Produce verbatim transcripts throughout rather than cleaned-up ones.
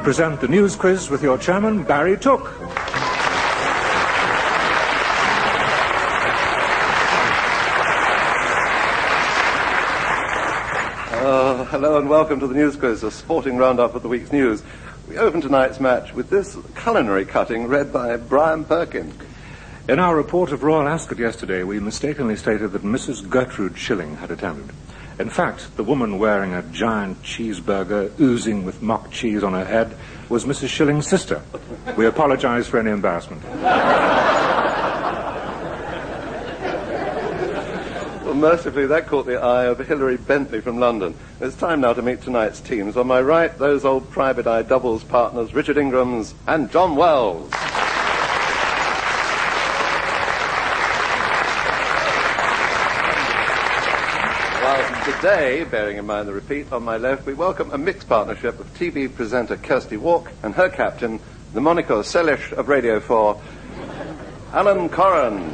present the news quiz with your chairman, Barry Took. Uh, hello and welcome to the news quiz, a sporting roundup of the week's news. We open tonight's match with this culinary cutting read by Brian Perkin. In our report of Royal Ascot yesterday, we mistakenly stated that Missus Gertrude Schilling had attended. In fact, the woman wearing a giant cheeseburger oozing with mock cheese on her head was Missus Schilling's sister. We apologize for any embarrassment. Well, mercifully, that caught the eye of Hilary Bentley from London. It's time now to meet tonight's teams. On my right, those old private eye doubles partners, Richard Ingrams and John Wells. Today, bearing in mind the repeat, on my left, we welcome a mixed partnership of T V presenter Kirsty Walk and her captain, the Monaco Selesh of Radio four, Alan Corran.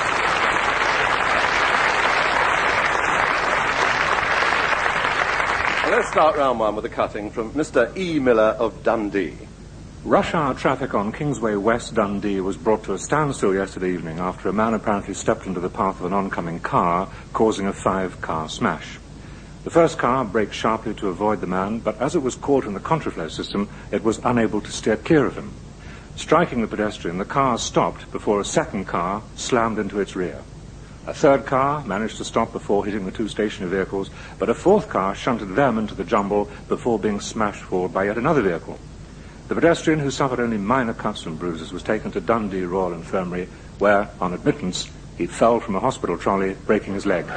Let's start round one with a cutting from Mister E. Miller of Dundee. Rush hour traffic on Kingsway West Dundee was brought to a standstill yesterday evening after a man apparently stepped into the path of an oncoming car, causing a five-car smash. The first car braked sharply to avoid the man, but as it was caught in the contraflow system, it was unable to steer clear of him. Striking the pedestrian, the car stopped before a second car slammed into its rear. A third car managed to stop before hitting the two stationary vehicles, but a fourth car shunted them into the jumble before being smashed forward by yet another vehicle. The pedestrian, who suffered only minor cuts and bruises, was taken to Dundee Royal Infirmary, where, on admittance, he fell from a hospital trolley, breaking his leg.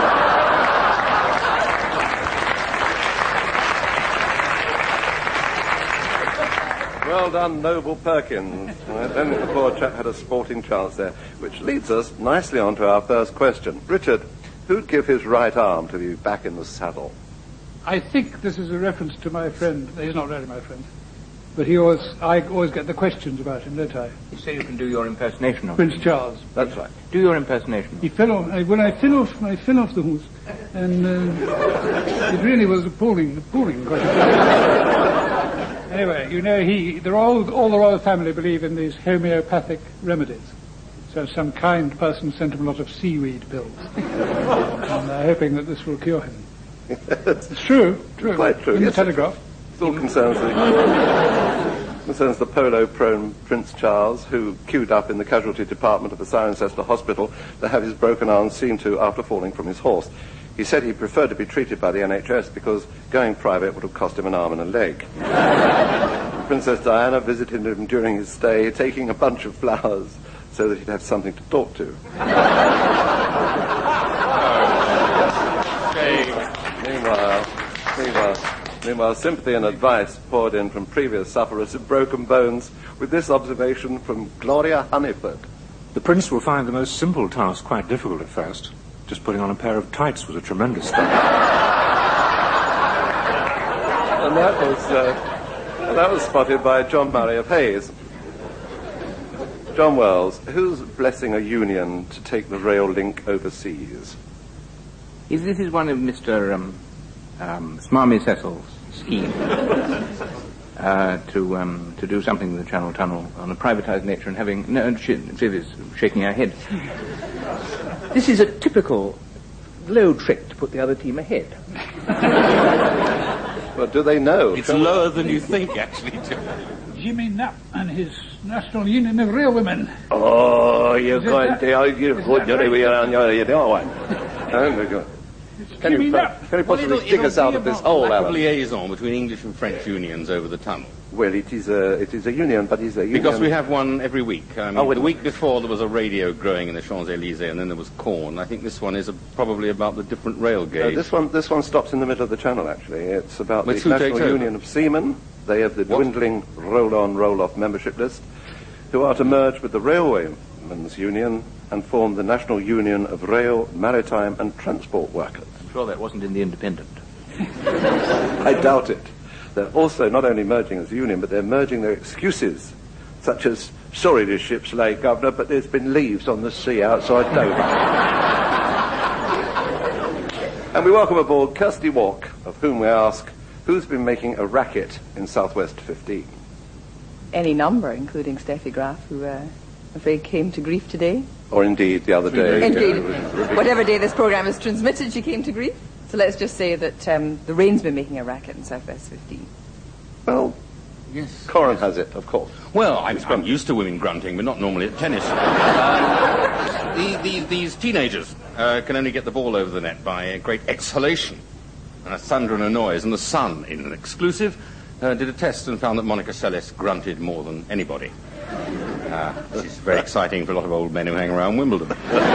Well done, Noble Perkins. Right, then the poor chap had a sporting chance there, which leads us nicely on to our first question. Richard, who'd give his right arm to be back in the saddle? I think this is a reference to my friend. He's not really my friend. But he always, I always get the questions about him, don't I? You say you can do your impersonation of him? Prince Charles. That's right. Do your impersonation. He fell off, I, when I fell off, I fell off the horse, and uh, it really was appalling, appalling. Anyway, you know, he, they're all, all the royal family believe in these homeopathic remedies. So some kind person sent him a lot of seaweed pills. And they're hoping that this will cure him. It's true, true. Quite true. In Yes, the Telegraph. It all concerns the, concerns the polo-prone Prince Charles, who queued up in the casualty department of the Cirencester Hospital to have his broken arm seen to after falling from his horse. He said he preferred to be treated by the N H S because going private would have cost him an arm and a leg. Princess Diana visited him during his stay, taking a bunch of flowers so that he'd have something to talk to. meanwhile, meanwhile, meanwhile, sympathy and advice poured in from previous sufferers of broken bones with this observation from Gloria Honeyford. The prince will find the most simple task quite difficult at first. Just putting on a pair of tights was a tremendous start. And that was, uh, that was spotted by John Murray of Hayes. John Wells, who's blessing a union to take the rail link overseas? Is this is one of Mister Um, um, Smarmy Cecil's schemes uh, to um, to do something with the Channel Tunnel on a privatised nature and having... No, Viv is shaking her head. This is a typical low trick to put the other team ahead. Well, do they know? It's lower than you think, actually. Jimmy Knapp and his National Union of Railwomen. Oh, you're Is it going that- to... You're is going that to... right? You're on your... You know what? Oh, my God. Can Jimmy you, Knapp. can you possibly Well, it'll- dig us it'll out be of this about hole, lack of Alan? liaison between English and French unions over the tunnel. Well, it is a it is a union, but it's a union... Because we have one every week. I mean, Oh, wait. the week before there was a radio growing in the Champs-Élysées, and then there was corn. I think this one is a, probably about the different rail No, gauge. this one this one stops in the middle of the channel, actually. It's about Which the who takes National over? Union of Seamen. They have the What? dwindling roll-on, roll-off membership list, who are to merge with the Railwaymen's Union and form the National Union of Rail, Maritime and Transport Workers. I'm sure that wasn't in the Independent. I doubt it. They're also not only merging as a union, but they're merging their excuses, such as, sorry, this ship's late, Governor, but there's been leaves on the sea outside Dover. And we welcome aboard Kirsty Walk, of whom we ask, Who's been making a racket in Southwest fifteen? Any number, including Steffi Graf, who uh, I'm afraid came to grief today. Or indeed the other day. Indeed. Whatever day this programme is transmitted, she came to grief. So let's just say that um, the rain's been making a racket in Southwest fifteen. Well, Yes. Corin has it, of course. Well, I'm, I'm used to women grunting, but not normally at tennis. um, the, the, these teenagers uh, can only get the ball over the net by a great exhalation and a thunder and a noise. And the Sun, in an exclusive, uh, did a test and found that Monica Seles grunted more than anybody. Uh, which is very exciting for a lot of old men who hang around Wimbledon.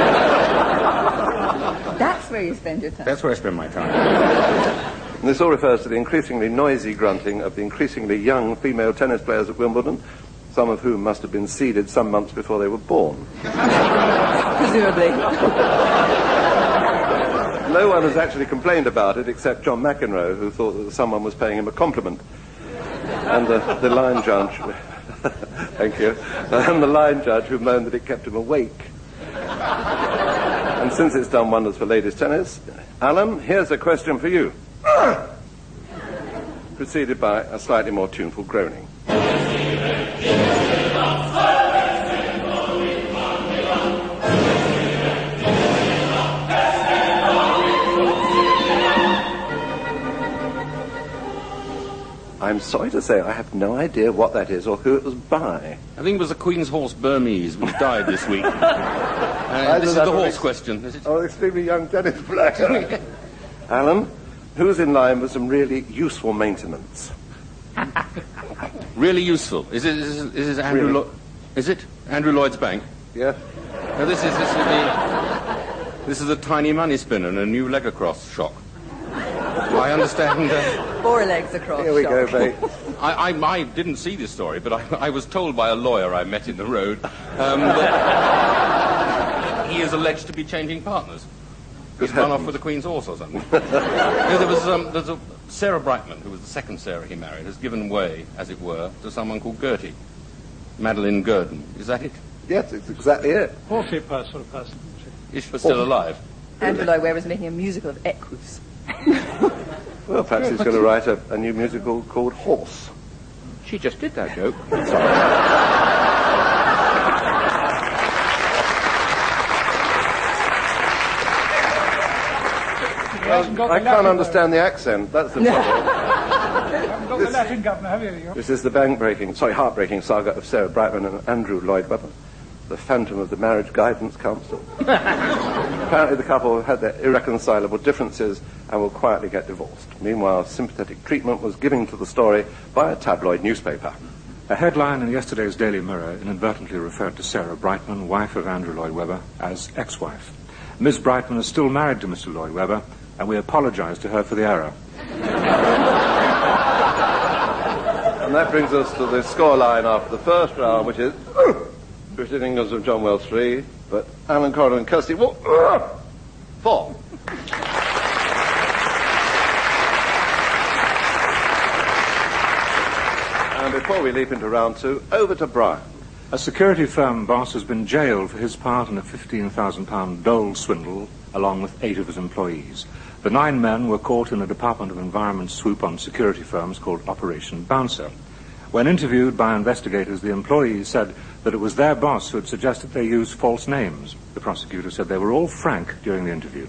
That's where you spend your time. That's where I spend my time. And this all refers to the increasingly noisy grunting of the increasingly young female tennis players at Wimbledon, some of whom must have been seeded some months before they were born. Presumably. No one has actually complained about it except John McEnroe, who thought that someone was paying him a compliment. And the, the line judge, thank you, and the line judge who moaned that it kept him awake. And since it's done wonders for ladies' tennis, Alan, here's a question for you. Preceded by a slightly more tuneful groaning. I'm sorry to say I have no idea what that is or who it was by. I think it was the Queen's horse Burmese, which died this week. Uh, this is the horse question, is it? Oh, extremely young tennis player. Alan, who's in line with some really useful maintenance? Really useful. Is it, is it, is it Andrew Really? Lo- Is it? Andrew Lloyd's Bank? Yeah? No, this is, this is the... This is a tiny money spinner and a new leg across shock. I understand... Uh, Four legs across. Here we go, shock. mate. I, I, I didn't see this story, but I, I was told by a lawyer I met in the road um, that he is alleged to be changing partners. He's run off with the Queen's horse or something. Yeah, there was um, there's a Sarah Brightman, who was the second Sarah he married, has given way, as it were, to someone called Gertie. Madeline Gurdon. Is that it? Yes, it's exactly it. Horsey per sort of person. Is she still alive? Andrew Lloyd Webber's making a musical of Equus. Well, perhaps he's going to write a, a new musical called Horse. She just did that joke. Well, I can't understand the accent. That's the problem. Haven't got the Latin governor, have you? This is the bank-breaking, sorry, heart-breaking saga of Sarah Brightman and Andrew Lloyd Webber, the phantom of the Marriage Guidance Council. Apparently the couple had their irreconcilable differences and will quietly get divorced. Meanwhile, sympathetic treatment was given to the story by a tabloid newspaper. A headline in yesterday's Daily Mirror inadvertently referred to Sarah Brightman, wife of Andrew Lloyd Webber, as ex-wife. Miss Brightman is still married to Mister Lloyd Webber, and we apologize to her for the error. And that brings us to the scoreline after the first round, which is British England's of John Wells three, but Alan Corin and Kirsty Wall four. And before we leap into round two, over to Brian. A security firm boss has been jailed for his part in a fifteen thousand pound dole swindle, along with eight of his employees. The nine men were caught in a Department of Environment swoop on security firms called Operation Bouncer. When interviewed by investigators, the employees said that it was their boss who had suggested they use false names. The prosecutor said they were all frank during the interview.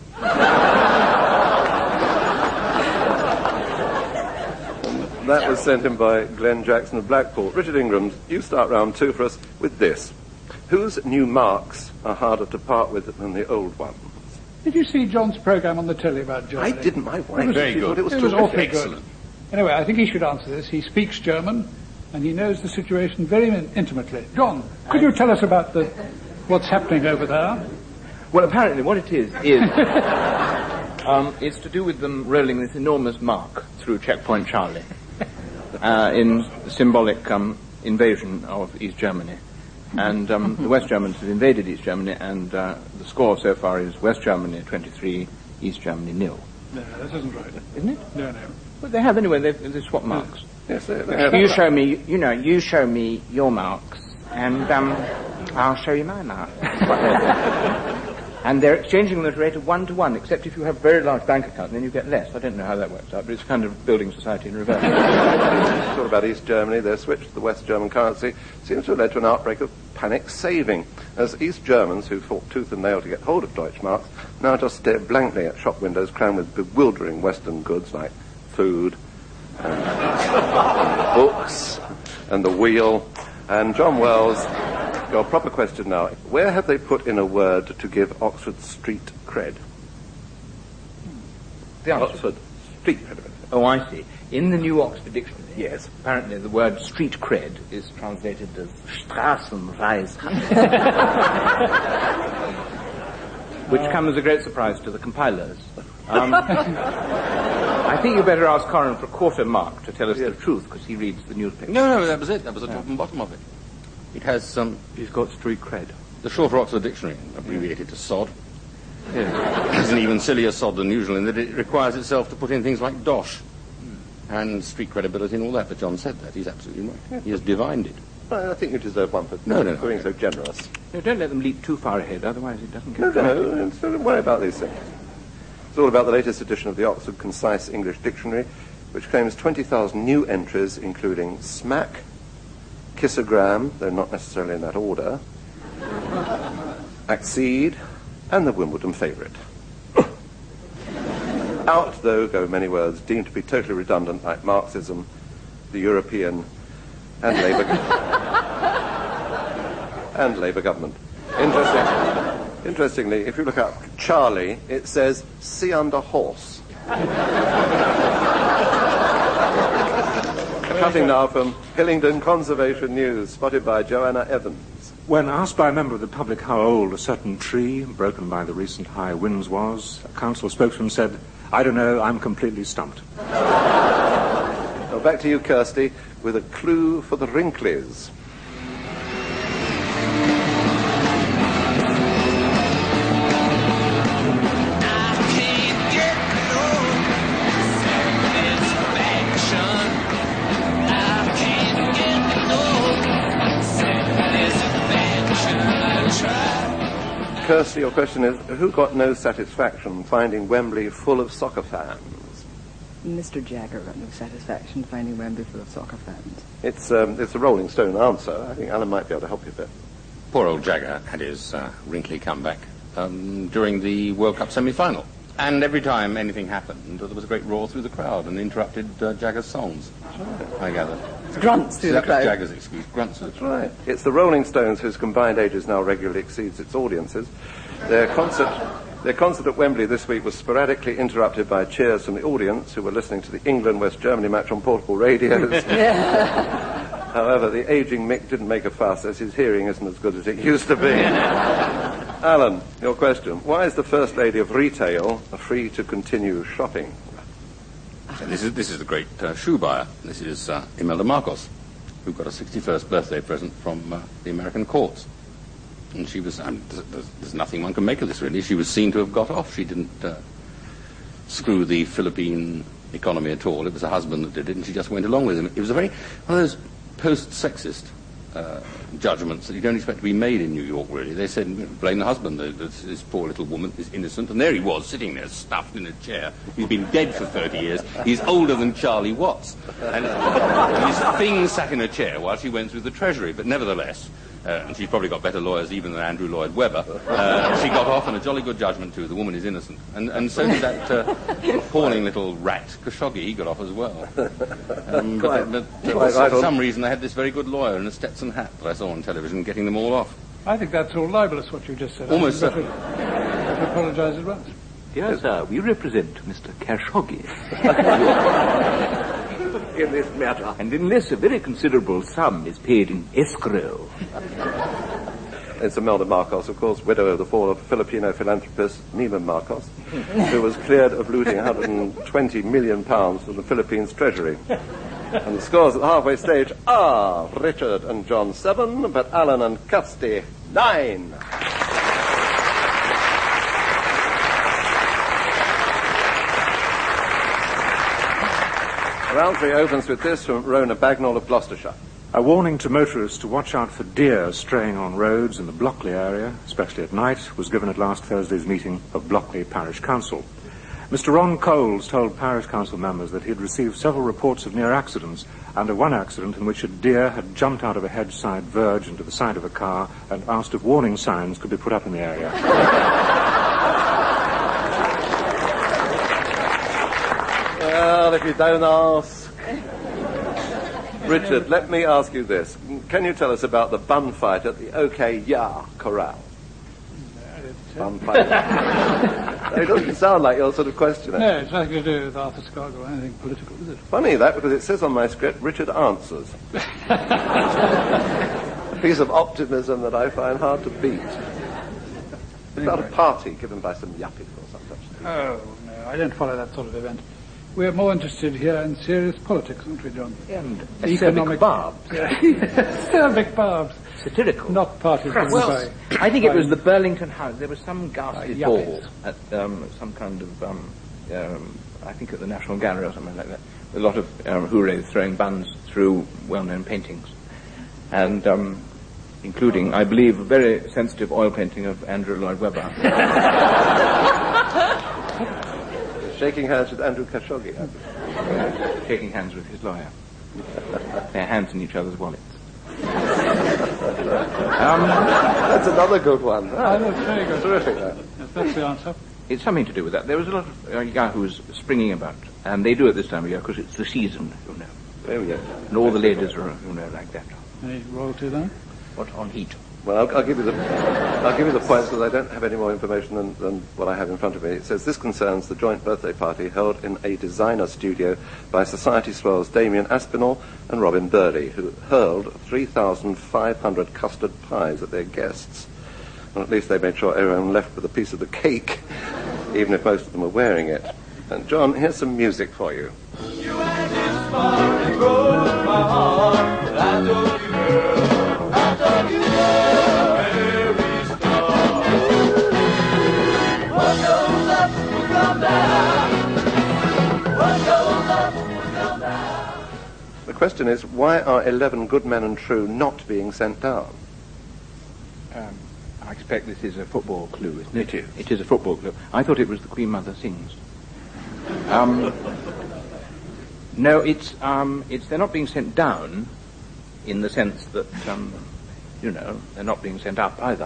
That was sent in by Glenn Jackson of Blackpool. Richard Ingram, you start round two for us with this. Whose new marks are harder to part with than the old ones? Did you see John's programme on the telly about Germany? I didn't. My wife. Very she good. thought it was, It was terrific. awfully good. Excellent. Anyway, I think he should answer this. He speaks German, and he knows the situation very in- intimately. John, could you tell us about the what's happening over there? Well, apparently what it is, is um, it's to do with them rolling this enormous mark through Checkpoint Charlie uh, in symbolic um, invasion of East Germany. And um, the West Germans have invaded East Germany, and uh, the score so far is West Germany twenty-three, East Germany nil. No, that isn't right. Isn't it? No, no. But they have anyway, they've, they've swapped marks. Yes, they, they have. You show me, you know, you show me your marks, and um, I'll show you my marks. And they're exchanging them at a rate of one to one, except if you have a very large bank account, then you get less. I don't know how that works out, but it's kind of building society in reverse. Talk about East Germany, their switch to the West German currency seems to have led to an outbreak of panic saving, as East Germans who fought tooth and nail to get hold of Deutschmarks now just stare blankly at shop windows crammed with bewildering Western goods like food and books and the wheel. And John Wells, your proper question now, where have they put in a word to give Oxford street cred? The answer. Oxford street cred. Oh, I see. In the new Oxford Dictionary, Yes. apparently the word street cred is translated as Straßenweisheit, which comes as a great surprise to the compilers. Um, I think you better ask Corin for a quarter mark to tell us Yes. the truth, because he reads the newspaper. No, no, that was it. That was the top and bottom of it. It has um, He's got street cred. the shorter Oxford Dictionary, abbreviated to sod. Yes. It's an even sillier sod than usual in that it requires itself to put in things like dosh and street credibility and all that. But John said that. He's absolutely right. He has divined it. Well, I think you deserve one for No, no, no. being so generous. No, don't let them leap too far ahead, otherwise it doesn't get No, dramatic. no, no, don't worry about these things. It's all about the latest edition of the Oxford Concise English Dictionary, which claims twenty thousand new entries, including smack, kissogram, though not necessarily in that order, accede, and the Wimbledon favourite. Out, though, go many words deemed to be totally redundant, like Marxism, the European, and Labour and Labour government. Interesting. Interestingly, if you look up Charlie, it says "see under horse." Cutting now from Hillingdon Conservation News, spotted by Joanna Evans. When asked by a member of the public how old a certain tree, broken by the recent high winds, was, a council spokesman said, "I don't know, I'm completely stumped." Now back to you, Kirsty, with a clue for the Wrinklies. Kirsty, your question is, who got no satisfaction finding Wembley full of soccer fans? Mister Jagger got no satisfaction finding Wembley full of soccer fans. It's, um, it's a Rolling Stone answer. I think Alan might be able to help you a bit. Poor old Jagger had his uh, wrinkly comeback um, during the World Cup semi-final. And every time anything happened, there was a great roar through the crowd and interrupted uh, Jagger's songs, I gather. Grunts through So the that was crowd. Jagger's excuse, grunts. That's right. It's the Rolling Stones whose combined ages now regularly exceeds its audiences. Their concert, their concert at Wembley this week was sporadically interrupted by cheers from the audience who were listening to the England-West Germany match on portable radios. However, the ageing Mick didn't make a fuss, as his hearing isn't as good as it used to be. Alan, your question. Why is the First Lady of Retail free to continue shopping? And this is this is the great uh, shoe buyer. This is uh, Imelda Marcos, who got a sixty-first birthday present from uh, the American courts. And she was, um, there's, there's nothing one can make of this, really. She was seen to have got off. She didn't uh, screw the Philippine economy at all. It was her husband that did it, and she just went along with him. It was a very, one of those post-sexist uh, judgments that you don't expect to be made in New York, really. They said, blame the husband, this, this poor little woman is innocent. And there he was, sitting there, stuffed in a chair. He's been dead for thirty years. He's older than Charlie Watts. And his thing sat in a chair while she went through the Treasury. But nevertheless, uh, and she's probably got better lawyers even than Andrew Lloyd Webber, uh, she got off on a jolly good judgment, too. The woman is innocent. And, and so did that uh, appalling little rat, Khashoggi. He got off as well. Um, but but uh, Quite right for on. some reason, they had this very good lawyer in a Stetson hat that I saw on television getting them all off. I think that's all libelous, what you just said. Almost I think you better apologise at once. Dear sir, we represent Mister Khashoggi. In this matter. And unless a very considerable sum is paid in escrow. It's Imelda Marcos, of course, widow of the former Filipino philanthropist Neiman Marcos, who was cleared of looting one hundred twenty million pounds from the Philippines Treasury. And the scores at the halfway stage are Richard and John seven, but Alan and Kirsty nine. Round three opens with this from Rona Bagnall of Gloucestershire. A warning to motorists to watch out for deer straying on roads in the Blockley area, especially at night, was given at last Thursday's meeting of Blockley Parish Council. Mister Ron Coles told Parish Council members that he had received several reports of near accidents, and of one accident in which a deer had jumped out of a hedge-side verge into the side of a car and asked if warning signs could be put up in the area. Well, if you don't ask... Richard, let me ask you this. Can you tell us about the bun fight at the OK Ya Corral? Bun fight. It doesn't sound like your sort of question. No, it's nothing to do with Arthur Scott or anything political, is it? Funny that, because it says on my script, Richard answers. A piece of optimism that I find hard to beat. It's about a party given by some yuppies or some such thing. Oh, no, I don't follow that sort of event. We're more interested here in serious politics, aren't we, John? Yeah. And economic barbs. Acerbic barbs. Satirical. Not parties given well, by... I think it was the Burlington House. There was some ghastly Uh, ball yuppies. at um, some kind of, um, um, I think at the National Gallery or something like that. A lot of um, hoorays throwing buns through well-known paintings. And um, including, I believe, a very sensitive oil painting of Andrew Lloyd Webber. Shaking hands with Andrew Khashoggi. uh, shaking hands with his lawyer. Their hands in each other's wallets. um, That's another good one. Oh, that's very good. Terrific, that. Yes, that's the answer. It's something to do with that. There was a lot of uh, yahoos springing about, and they do it this time of year because it's the season, you know. There we go. And all the ladies are, you know, like that. Any royalty there? What, on heat? Well, I'll, I'll give you the I'll give you the points because I don't have any more information than, than what I have in front of me. It says this concerns the joint birthday party held in a designer studio by Society Swells Damien Aspinall and Robin Burley, who hurled three thousand five hundred custard pies at their guests. Well, at least they made sure everyone left with a piece of the cake, even if most of them were wearing it. And John, here's some music for you. You had this far and broke my heart, but I told you, girl, I told you, girl, Mary Star. What goes up will come down. What goes up will come down. The question is, why are eleven good men and true not being sent down? Um, I expect this is a football clue, isn't it? It is. It is a football clue. I thought it was the Queen Mother Sings. Um, no, it's, um, it's they're not being sent down in the sense that, um, you know, they're not being sent up either.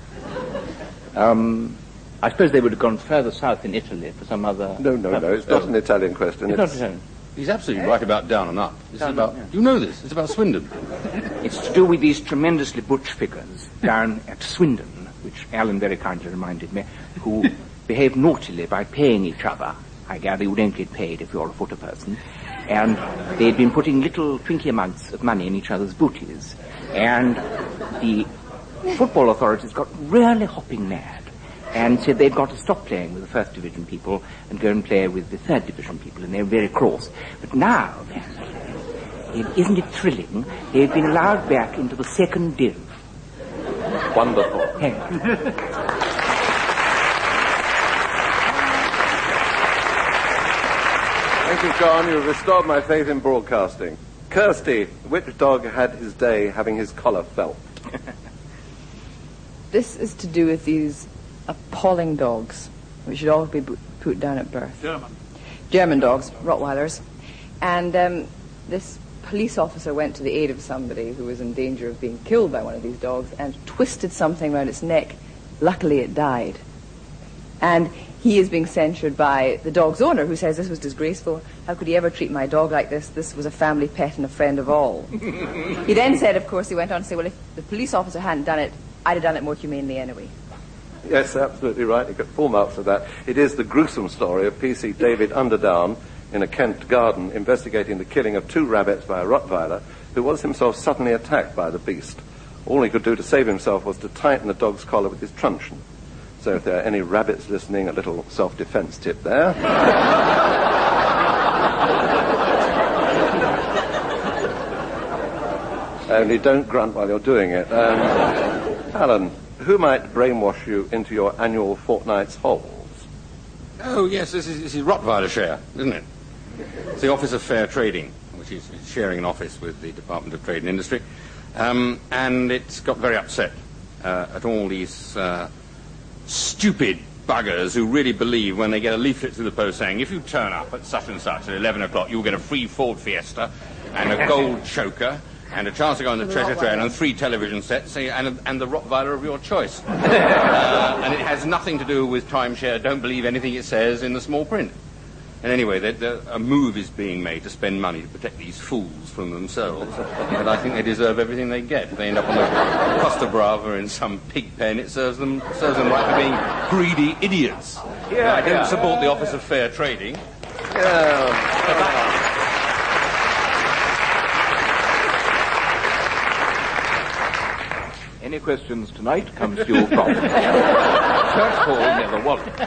Um, I suppose they would have gone further south in Italy for some other... No, no, no, it's not an Italian question. It's, it's not Italian. He's absolutely right about down and up. This Down is about. up, yeah. You know this. It's about Swindon. It's to do with these tremendously butch figures down at Swindon, which Alan very kindly reminded me, who behaved naughtily by paying each other. I gather you don't get paid if you're a footer person. And they'd been putting little twinky amounts of money in each other's booties. And the football authorities got really hopping mad and said they'd got to stop playing with the first division people and go and play with the third division people, and they were very cross. But now, man, isn't it thrilling? They've been allowed back into the second div. Wonderful. Hey. Thank you, John. You've restored my faith in broadcasting. Kirsty, which dog had his day having his collar felt? This is to do with these appalling dogs, which should all be bu- put down at birth. German. German dogs, Rottweilers. And um, this police officer went to the aid of somebody who was in danger of being killed by one of these dogs and twisted something around its neck. Luckily, it died. And he is being censured by the dog's owner, who says this was disgraceful. How could he ever treat my dog like this? This was a family pet and a friend of all. He then said, of course, he went on to say, well, if the police officer hadn't done it, I'd have done it more humanely anyway. Yes, absolutely right. You got full marks for that. It is the gruesome story of P C David Underdown in a Kent garden investigating the killing of two rabbits by a Rottweiler who was himself suddenly attacked by the beast. All he could do to save himself was to tighten the dog's collar with his truncheon. So if there are any rabbits listening, a little self-defense tip there. Only don't grunt while you're doing it. Um, Alan, who might brainwash you into your annual fortnight's holes? Oh, yes, this is, this is Rottweiler share, isn't it? It's the Office of Fair Trading, which is sharing an office with the Department of Trade and Industry, um, and it's got very upset uh, at all these uh, stupid buggers who really believe when they get a leaflet through the post saying, if you turn up at such and such at eleven o'clock, you'll get a free Ford Fiesta and a gold choker and a chance to go on the treasure train and three television sets and, and the Rottweiler of your choice. uh, and it has nothing to do with timeshare. Don't believe anything it says in the small print. And anyway, the, the, a move is being made to spend money to protect these fools from themselves. But I think they deserve everything they get. If they end up on the Costa Brava in some pig pen, it serves them serves them right for being greedy idiots. Yeah, I don't yeah. support the Office of Fair Trading. Yeah. Any questions tonight comes to you from Church Hall near the Wallet.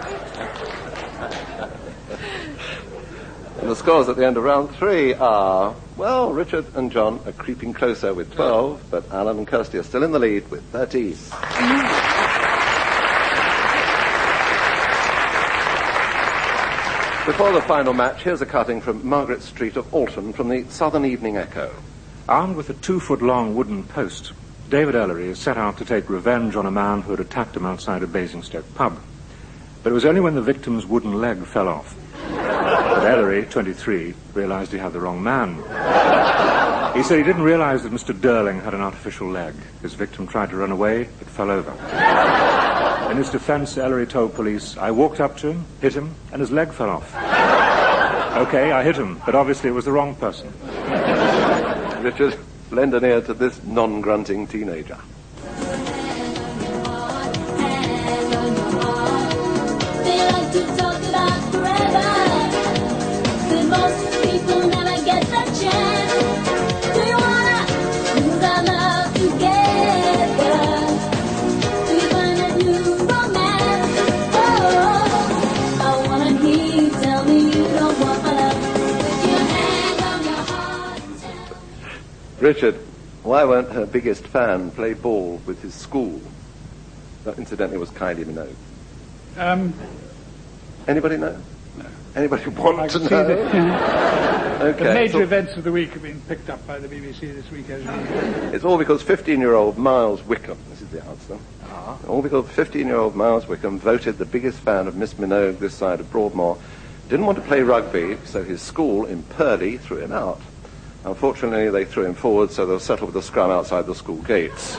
And the scores at the end of round three are, well, Richard and John are creeping closer with twelve, but Alan and Kirsty are still in the lead with thirteen. Before the final match, here's a cutting from Margaret Street of Alton from the Southern Evening Echo. Armed with a two-foot-long wooden post, David Ellery set out to take revenge on a man who had attacked him outside a Basingstoke pub. But it was only when the victim's wooden leg fell off that Ellery, twenty-three, realized he had the wrong man. He said he didn't realize that Mister Durling had an artificial leg. His victim tried to run away, but fell over. In his defense, Ellery told police, I walked up to him, hit him, and his leg fell off. Okay, I hit him, but obviously it was the wrong person. Richard, lend an ear to this non-grunting teenager. Richard, why won't her biggest fan play ball with his school? That, incidentally, was Kylie Minogue. Um, Anybody know? No. Anybody want I to can know? see that Okay. the major so events of the week have been picked up by the B B C this week. As usual. it's all because fifteen-year-old Miles Wickham, this is the answer, Ah. all because fifteen-year-old Miles Wickham voted the biggest fan of Miss Minogue this side of Broadmoor, didn't want to play rugby, so his school in Purley threw him out. Unfortunately, they threw him forward, so they'll settle with a scrum outside the school gates.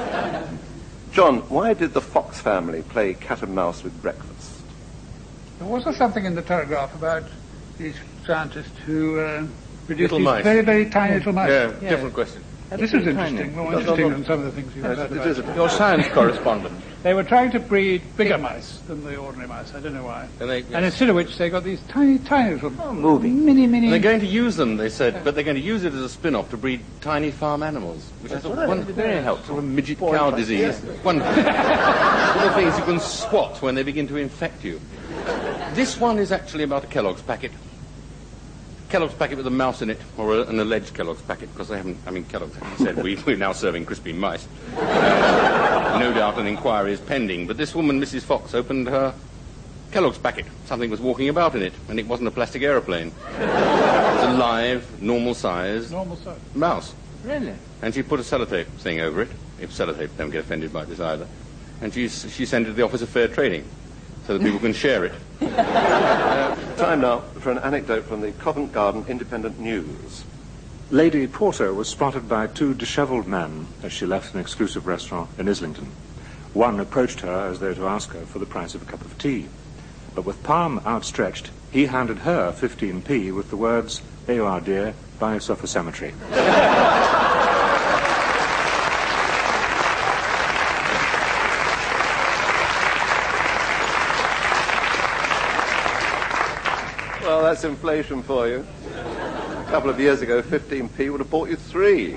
John, why did the Fox family play cat and mouse with breakfast? There was something in the Telegraph about these scientists who uh, produced Little these mice. very, very tiny little mice. Yeah, Yeah. different question. This is interesting, more No, no, interesting no. than some of the things you've Yes, heard it about. is. Your science correspondent. They were trying to breed bigger mice than the ordinary mice. I don't know why. And, they, And instead of which, they got these tiny, tiny little, Oh, moving. mini, mini. and they're going to use them, they said, but they're going to use it as a spin-off to breed tiny farm animals, which is a wonderful, Very helpful. sort of midget cow disease. Wonderful. Little things you can swat when they begin to infect you. This one is actually about a Kellogg's packet. Kellogg's packet with a mouse in it, or a, an alleged Kellogg's packet, because they haven't, I mean, Kellogg's haven't said we, we're now serving crispy mice. Uh, no doubt an inquiry is pending, but this woman, Missus Fox, opened her Kellogg's packet. Something was walking about in it, and it wasn't a plastic aeroplane. It was a live, normal size normal size. mouse. Really? And she put a sellotape thing over it, if sellotape, don't get offended by this either, and she, she sent it to the Office of Fair Trading, so that people can share it. Uh, time now for an anecdote from the Covent Garden Independent News. Lady Porter was spotted by two dishevelled men as she left an exclusive restaurant in Islington. One approached her as though to ask her for the price of a cup of tea. But with palm outstretched, he handed her fifteen p with the words, "There you are, dear, buy yourself a cemetery." Well, that's inflation for you. A couple of years ago, fifteen p would have bought you three.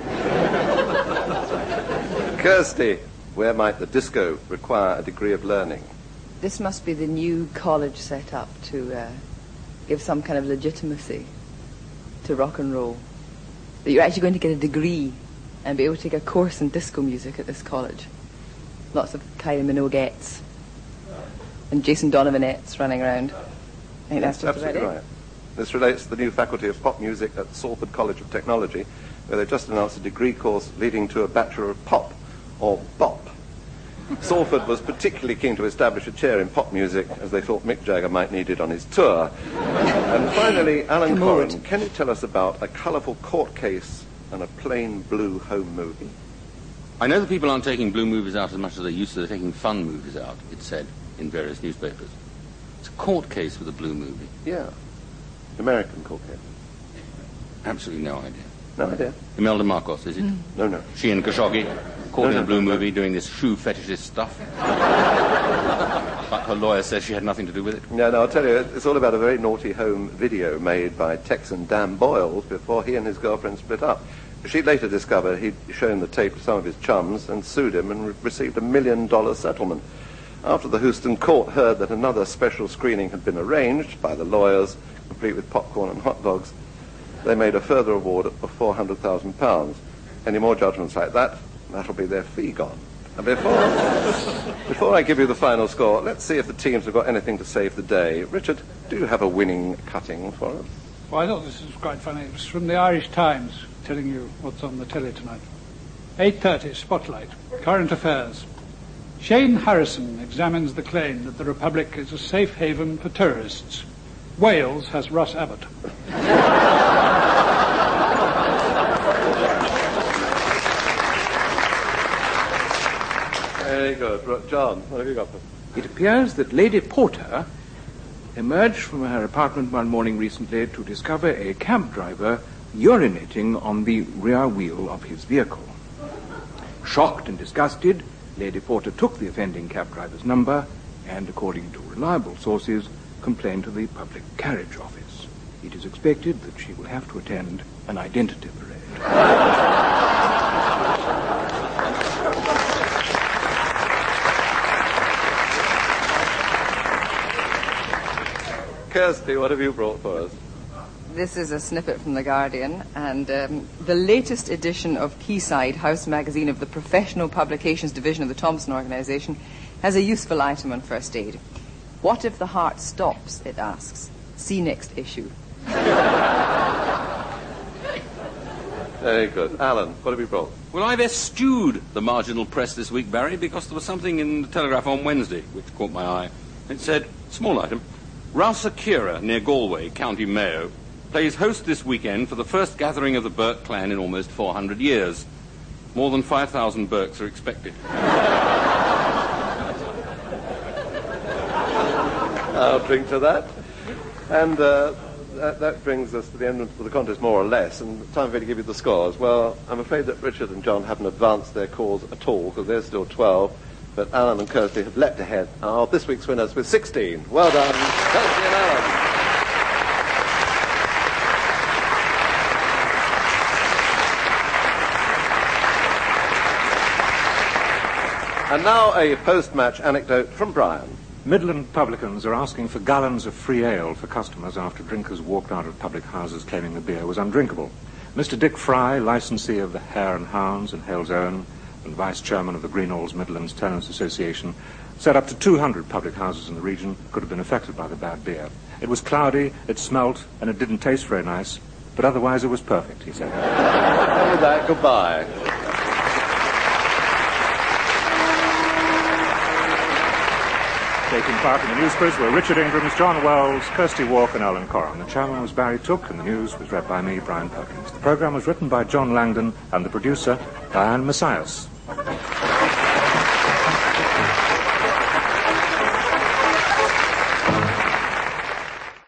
Kirsty, where might the disco require a degree of learning? This must be the new college set up to uh, give some kind of legitimacy to rock and roll. That you're actually going to get a degree and be able to take a course in disco music at this college. Lots of Kylie Minoguettes and Jason Donovanettes running around. I think that's just absolutely about it. right. This relates to the new faculty of pop music at Salford College of Technology, where they've just announced a degree course leading to a Bachelor of Pop, or BOP. Salford was particularly keen to establish a chair in pop music, as they thought Mick Jagger might need it on his tour. And finally, Alan Corrin, can you tell us about a colourful court case and a plain blue home movie? I know that people aren't taking blue movies out as much as they used to. They're taking fun movies out, it's said, in various newspapers. It's a court case with a blue movie. Yeah. American court case. Absolutely no idea. No idea. Imelda Marcos, is it? Mm. No, no. She and Khashoggi, caught no, in no, a blue no, movie no. doing this shoe fetishist stuff. But her lawyer says she had nothing to do with it. No, no, I'll tell you, it's all about a very naughty home video made by Texan Dan Boyle before he and his girlfriend split up. She later discovered he'd shown the tape to some of his chums and sued him and re- received a million dollar settlement. After the Houston court heard that another special screening had been arranged by the lawyers, complete with popcorn and hot dogs, they made a further award of four hundred thousand pounds. Any more judgments like that, that'll be their fee gone. And before, before I give you the final score, let's see if the teams have got anything to save the day. Richard, do you have a winning cutting for us? Well, I thought this was quite funny. It was from the Irish Times, telling you what's on the telly tonight. eight thirty, Spotlight, Current Affairs. Shane Harrison examines the claim that the Republic is a safe haven for terrorists. Wales has Russ Abbott. Very good. John, what have you got for us? It appears that Lady Porter emerged from her apartment one morning recently to discover a cab driver urinating on the rear wheel of his vehicle. Shocked and disgusted, Lady Porter took the offending cab driver's number and, according to reliable sources, complained to the public carriage office. It is expected that she will have to attend an identity parade. Kirsty, what have you brought for us? This is a snippet from The Guardian, and um, the latest edition of Quayside, House magazine of the Professional Publications Division of the Thomson Organisation, has a useful item on first aid. What if the heart stops, it asks. See next issue. Very good. Alan, what have you brought? Well, I've eschewed the marginal press this week, Barry, because there was something in the Telegraph on Wednesday which caught my eye. It said, small item, Rousakira, near Galway, County Mayo, plays host this weekend for the first gathering of the Burke clan in almost four hundred years. More than five thousand Burkes are expected. I'll drink to that. And uh, that, that brings us to the end of the contest, more or less, and time for me to give you the scores. Well, I'm afraid that Richard and John haven't advanced their cause at all, because they're still twelve, but Alan and Kirsty have leapt ahead. Are this week's winners with sixteen. Well done, Kirsty and Alan. And now a post-match anecdote from Brian. Midland publicans are asking for gallons of free ale for customers after drinkers walked out of public houses claiming the beer was undrinkable. Mister Dick Fry, licensee of the Hare and Hounds in Hales Owen and vice-chairman of the Greenalls Midlands Tenants Association, said up to two hundred public houses in the region could have been affected by the bad beer. It was cloudy, it smelt, and it didn't taste very nice, but otherwise it was perfect, he said. And with that, goodbye. Taking part in the news quiz were Richard Ingrams, John Wells, Kirsty Walk and Alan Corrin. The chairman was Barry Took and the news was read by me, Brian Perkins. The programme was written by John Langdon and the producer, Diane Messias.